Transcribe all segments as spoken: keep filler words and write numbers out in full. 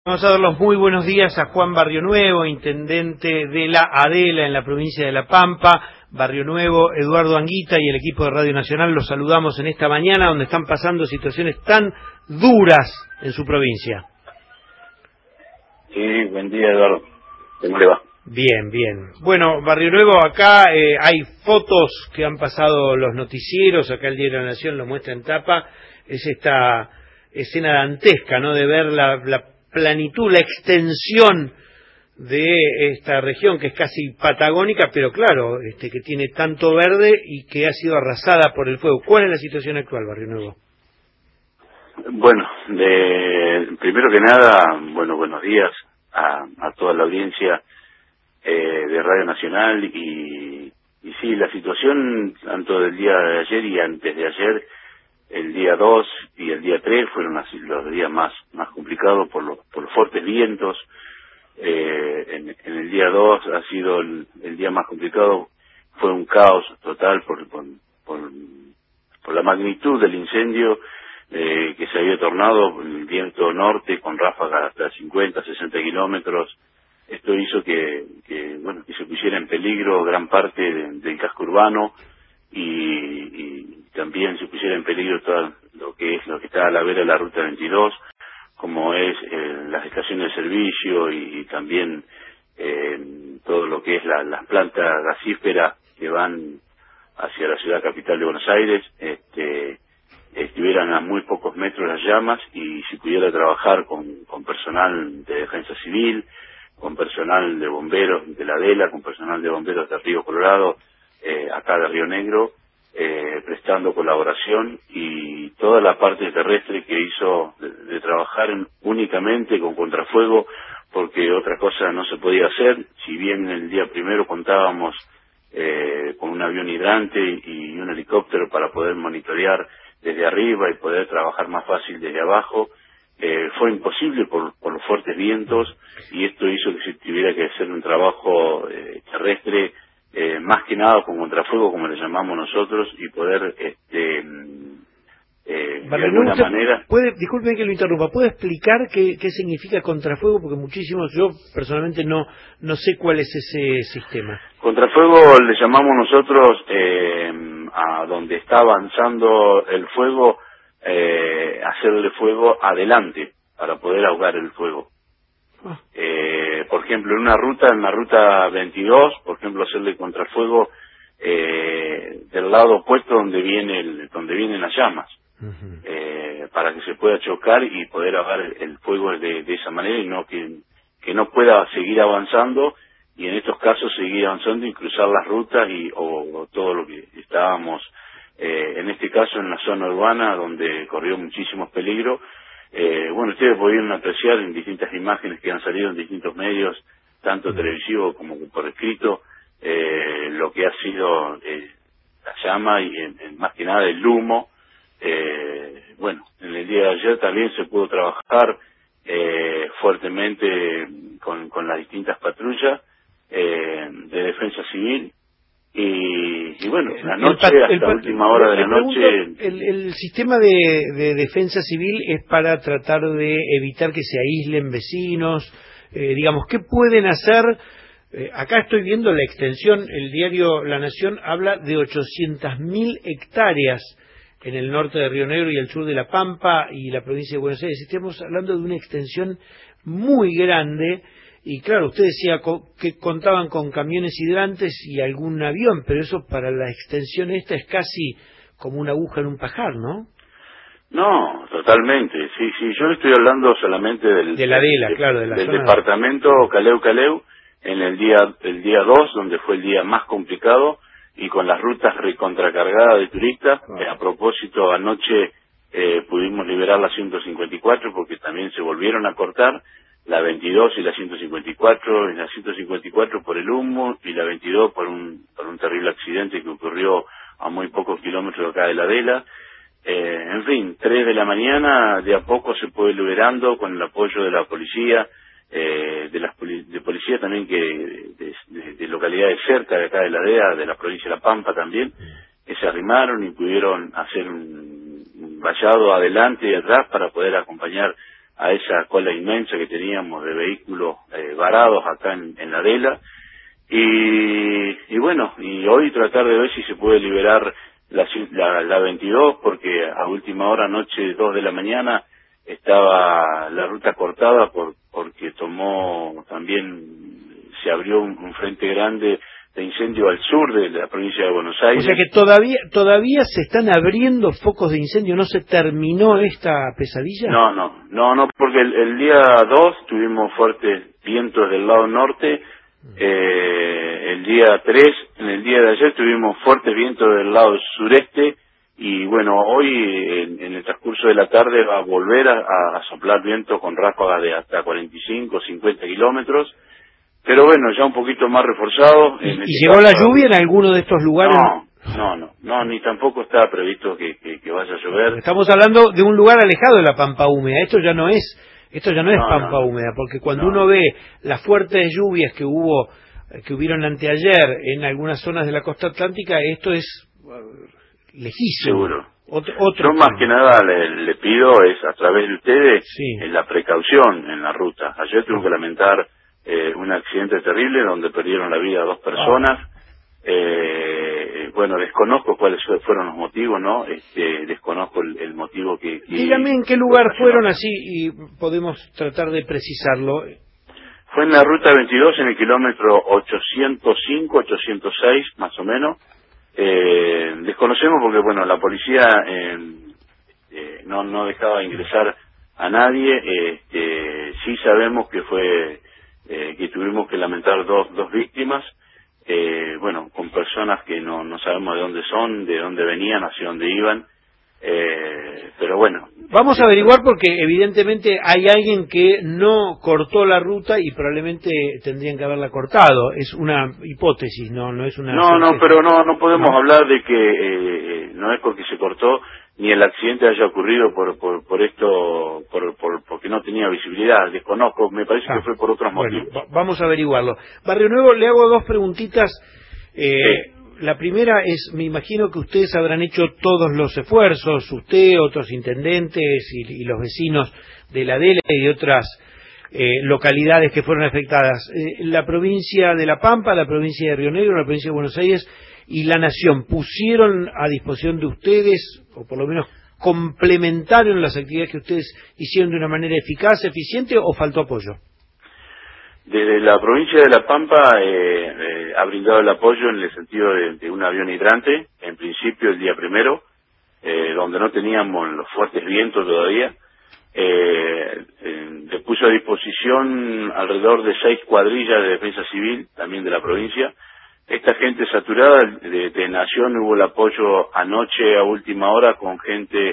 Vamos a dar los muy buenos días a Juan Barrio Nuevo, intendente de la Adela en la provincia de La Pampa. Barrio Nuevo, Eduardo Anguita y el equipo de Radio Nacional los saludamos en esta mañana donde están pasando situaciones tan duras en su provincia. Sí, buen día, Eduardo. ¿Cómo le va? Bien, bien. Bueno, Barrio Nuevo, acá eh, hay fotos que han pasado los noticieros, acá el Diario de la Nación lo muestra en tapa, es esta escena dantesca, ¿no?, de ver la, la planitud, la extensión de esta región que es casi patagónica, pero claro, este, que tiene tanto verde y que ha sido arrasada por el fuego. ¿Cuál es la situación actual, Barrio Nuevo? Bueno, de, primero que nada, bueno, buenos días a, a toda la audiencia eh, de Radio Nacional y, y sí, la situación tanto del día de ayer y antes de ayer, el día dos y el día tres fueron así los días más más complicados por los, por los fuertes vientos. Eh, en, en el día dos ha sido el, el día más complicado, fue un caos total por, por, por, por la magnitud del incendio eh, que se había tornado, el viento norte con ráfagas hasta cincuenta, sesenta kilómetros. Esto hizo que, que, bueno, que se pusiera en peligro gran parte de, del casco urbano y, y también se pusiera en peligro todo lo que es lo que está a la vera de la ruta veintidós, como es eh, las estaciones de servicio y, y también eh, todo lo que es la, las plantas gasíferas que van hacia la ciudad capital de Buenos Aires, este, estuvieran a muy pocos metros las llamas y si pudiera trabajar con, con personal de defensa civil, con personal de bomberos de la Adela, con personal de bomberos de Río Colorado, eh, acá de Río Negro, eh, prestando colaboración y toda la parte terrestre que hizo de, de trabajar en, únicamente con contrafuego, porque otra cosa no se podía hacer. Si bien el día primero contábamos eh, con un avión hidrante y un helicóptero para poder monitorear desde arriba y poder trabajar más fácil desde abajo, eh, fue imposible por, por los fuertes vientos y esto hizo que se tuviera que hacer un trabajo eh, terrestre eh, más que nada con contrafuego, como le llamamos nosotros, y poder este eh, de alguna manera... Puede, disculpe que lo interrumpa, ¿puede explicar qué, qué significa contrafuego? Porque muchísimos, yo personalmente no no sé cuál es ese sistema. Contrafuego le llamamos nosotros eh, a donde está avanzando el fuego, eh, hacerle fuego adelante para poder ahogar el fuego. Ah. Eh, por ejemplo, en una ruta, en la ruta veintidós, por ejemplo, hacerle contrafuego eh, del lado opuesto donde viene el, donde vienen las llamas, uh-huh. eh, para que se pueda chocar y poder ahogar el, el fuego de, de esa manera y no que, que no pueda seguir avanzando y en estos casos seguir avanzando y cruzar las rutas y o, o todo lo que estábamos eh, en este caso en la zona urbana donde corrió muchísimos peligros. Eh, bueno, ustedes pudieron apreciar en distintas imágenes que han salido en distintos medios, tanto televisivos como por escrito, eh, lo que ha sido eh, la llama y en, en más que nada el humo. Eh, bueno, en el día de ayer también se pudo trabajar eh, fuertemente con, con las distintas patrullas eh, de defensa civil. Y, y bueno, la noche, el, hasta el, última hora de la noche... El, el sistema de, de defensa civil es para tratar de evitar que se aíslen vecinos, eh, digamos, ¿qué pueden hacer? Eh, acá estoy viendo la extensión, el diario La Nación habla de ochocientas mil hectáreas en el norte de Río Negro y el sur de La Pampa y la provincia de Buenos Aires. Estamos hablando de una extensión muy grande. Y claro, usted decía que contaban con camiones hidrantes y algún avión, pero eso para la extensión esta es casi como una aguja en un pajar, ¿no? No, totalmente. Sí, sí, yo le estoy hablando solamente del, de la Adela, del, claro, de la del zona departamento de... Caleu Caleu, en el día el día dos, donde fue el día más complicado, y con las rutas recontracargadas de turistas. Oh. Eh, a propósito, anoche eh, pudimos liberar la ciento cincuenta y cuatro porque también se volvieron a cortar, la veintidós y la ciento cincuenta y cuatro, en la ciento cincuenta y cuatro por el humo y la veintidós por un por un terrible accidente que ocurrió a muy pocos kilómetros de acá de la Adela. Eh, en fin, tres de la mañana de a poco se puede liberando con el apoyo de la policía, eh, de las poli de policía también que de, de, de localidades cerca de acá de la Adela, de la provincia de La Pampa también, que se arrimaron y pudieron hacer un, un vallado adelante y atrás para poder acompañar a esa cola inmensa que teníamos de vehículos eh, varados acá en, en la Dela. Y, y bueno, y hoy tratar de ver si se puede liberar la, la, la veintidós, porque a última hora, noche, dos de la mañana, estaba la ruta cortada por porque tomó también, se abrió un, un frente grande de incendio al sur de la provincia de Buenos Aires. O sea que todavía todavía se están abriendo focos de incendio, ¿no se terminó esta pesadilla? No, no, no, no, porque el, el día dos tuvimos fuertes vientos del lado norte, eh, el día tres, en el día de ayer tuvimos fuertes vientos del lado sureste, y bueno, hoy en, en el transcurso de la tarde va a volver a, a soplar viento con ráfagas de hasta cuarenta y cinco, cincuenta kilómetros, pero bueno, ya un poquito más reforzado. ¿Y, en y llegó la lluvia en alguno de estos lugares? No, no, no, no, ni tampoco está previsto que, que, que vaya a llover. Estamos hablando de un lugar alejado de la pampa húmeda. Esto ya no es, esto ya no es no, pampa no, húmeda, porque cuando no. uno ve las fuertes lluvias que hubo, que hubieron anteayer en algunas zonas de la costa atlántica, esto es uh, lejísimo. Seguro. Otro, otro Yo más que nada le, le pido es, a través de ustedes, sí. en la precaución en la ruta. Ayer tuve que lamentar eh, un accidente terrible donde perdieron la vida dos personas. Ah. Eh, bueno, desconozco cuáles fueron los motivos, ¿no? Este, desconozco el, el motivo que, que... Dígame en qué lugar fueron, así y podemos tratar de precisarlo. Fue en la ruta veintidós, en el kilómetro ochocientos cinco, ochocientos seis, más o menos. Eh, desconocemos porque, bueno, la policía eh, eh, no, no dejaba ingresar a nadie. Este, sí sabemos que fue, eh, que tuvimos que lamentar dos, dos víctimas. Eh, bueno, con personas que no, no sabemos de dónde son, de dónde venían, hacia dónde iban, eh, pero bueno. Vamos a averiguar porque evidentemente hay alguien que no cortó la ruta y probablemente tendrían que haberla cortado. Es una hipótesis, no, no es una... No, certeza. no, pero no, no podemos ¿No? hablar de que eh, no es porque se cortó ni el accidente haya ocurrido por por, por esto, por, por porque no tenía visibilidad. Desconozco, me parece ah, que fue por otros bueno, motivos. Vamos a averiguarlo. Barrio Nuevo, le hago dos preguntitas. Eh, sí. La primera es, me imagino que ustedes habrán hecho todos los esfuerzos, usted, otros intendentes y, y los vecinos de la Dela y de otras eh, localidades que fueron afectadas. Eh, la provincia de La Pampa, la provincia de Río Negro, la provincia de Buenos Aires y la Nación, ¿pusieron a disposición de ustedes, o por lo menos complementaron las actividades que ustedes hicieron de una manera eficaz, eficiente, o faltó apoyo? Desde la provincia de La Pampa eh, eh, ha brindado el apoyo en el sentido de, de un avión hidrante, en principio el día primero, eh, donde no teníamos los fuertes vientos todavía. Eh, eh, le puso a disposición alrededor de seis cuadrillas de defensa civil, también de la provincia. Esta gente saturada de, de Nación, hubo el apoyo anoche a última hora con gente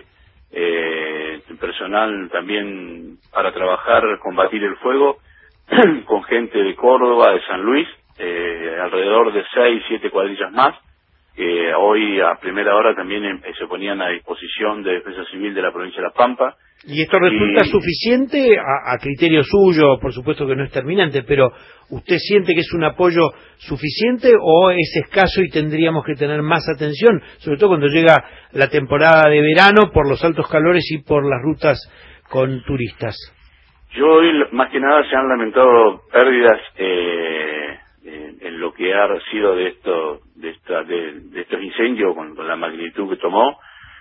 eh, personal también para trabajar, combatir el fuego, con gente de Córdoba, de San Luis, eh, alrededor de seis, siete cuadrillas más, que hoy a primera hora también eh, se ponían a disposición de Defensa Civil de la provincia de La Pampa. ¿Y esto resulta y... suficiente a, a criterio suyo? Por supuesto que no es terminante, pero ¿usted siente que es un apoyo suficiente o es escaso y tendríamos que tener más atención, sobre todo cuando llega la temporada de verano por los altos calores y por las rutas con turistas? Yo hoy, más que nada, se han lamentado pérdidas eh, en, en lo que ha sido de esto, de, esta, de, de estos incendios con, con la magnitud que tomó,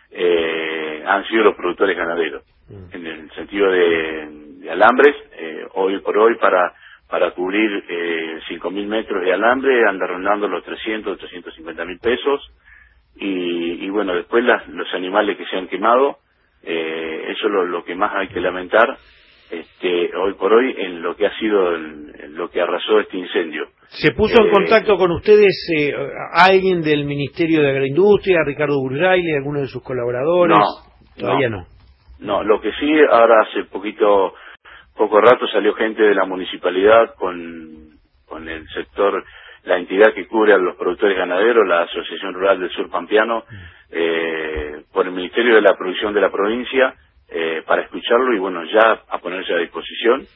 eh, han sido los productores ganaderos, mm. en el sentido de, de alambres. Eh, hoy por hoy, para para cubrir eh, cinco mil metros de alambre, anda rondando los trescientos, trescientos cincuenta mil pesos, y, y bueno, después las, los animales que se han quemado, eh, eso es lo, lo que más hay que lamentar. Este, hoy por hoy en lo que ha sido el, en lo que arrasó este incendio. ¿Se puso eh, en contacto con ustedes eh, alguien del Ministerio de Agroindustria, Ricardo Burraile, alguno de sus colaboradores? No, todavía no. No, no, lo que sí, ahora hace poquito, poco rato salió gente de la municipalidad con, con el sector, la entidad que cubre a los productores ganaderos, la Asociación Rural del Sur Pampeano, mm. eh, por el Ministerio de la Producción de la provincia, Eh, para escucharlo y bueno, ya a ponerse a disposición.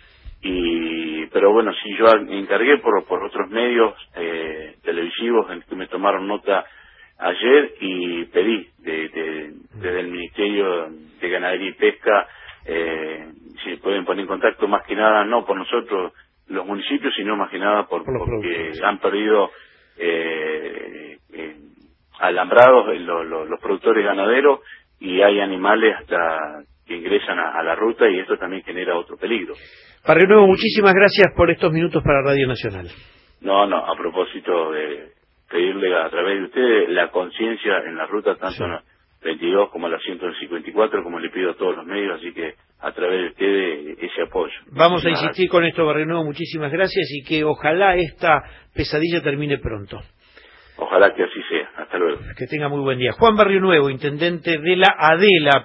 Y pero bueno, sí, yo encargué por por otros medios eh, televisivos en que me tomaron nota ayer y pedí de, de, desde el Ministerio de Ganadería y Pesca eh, si se pueden poner en contacto más que nada, no por nosotros, los municipios, sino más que nada por, por porque han perdido eh, eh, alambrados eh, lo, lo, los productores ganaderos y hay animales hasta que ingresan a, a la ruta y esto también genera otro peligro. Barrio Nuevo, muchísimas gracias por estos minutos para Radio Nacional. No, no, a propósito de pedirle a través de ustedes la conciencia en la ruta, tanto Sí. en la veintidós como en la ciento cincuenta y cuatro, como le pido a todos los medios, así que a través de ustedes ese apoyo. Vamos a Muchísimas insistir gracias. con esto, Barrio Nuevo, muchísimas gracias y que ojalá esta pesadilla termine pronto. Ojalá que así sea. Hasta luego. Que tenga muy buen día. Juan Barrio Nuevo, intendente de la ADELA.